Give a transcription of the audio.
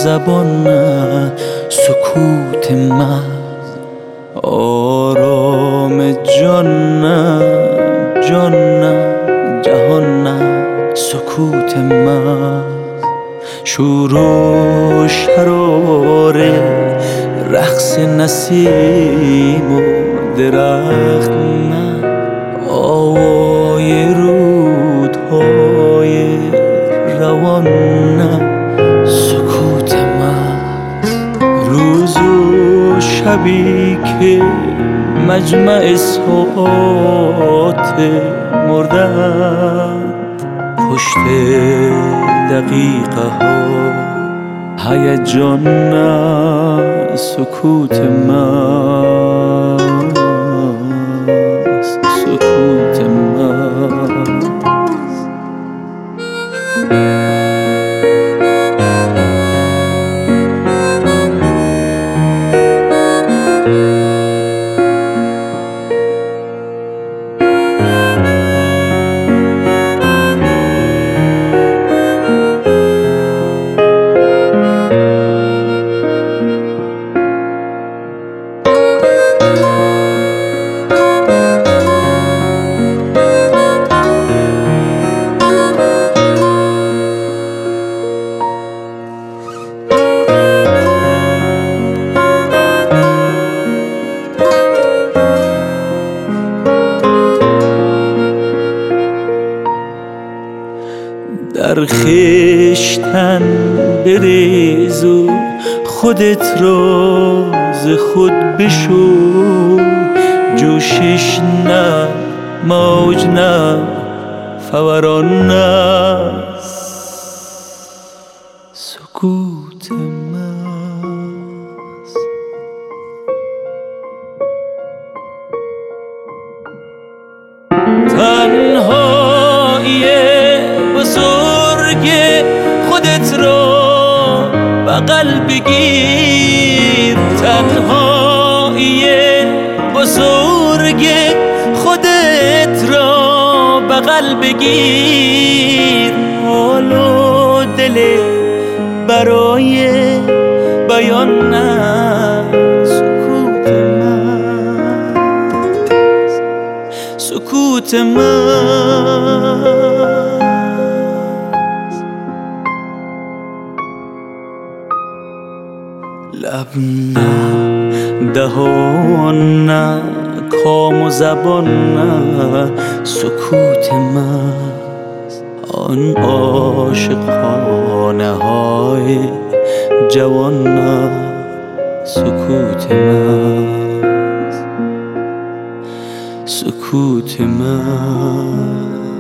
زبان نه، سکوت محض آرام جان نه، جان نه جهان نه، سکوت محض شور و شراره، رقص نسیم و درخت نه، آوای رودهای روان نه، سکوت محض روز و شبی که مجمع ساعات مردن، پشت دقیقه ها هیجان نه، سکوت ماست، سکوت ماست. در خشتن بریز و خودت را ز خود بشو، جوشش نه، موج نه، فوران نه، سکوت ماست. تنهایی بزرگ خودت را بغل بگیر، تنهایی بزرگ خودت را بغل بگیر، حال و دل برای بیان نه، سکوت ماست، سکوت ماست. لب نه، دهان نه، کام و زبان نه، سکوت ماست. آن عاشقانه های جوان نه، سکوت ماست، سکوت ماست.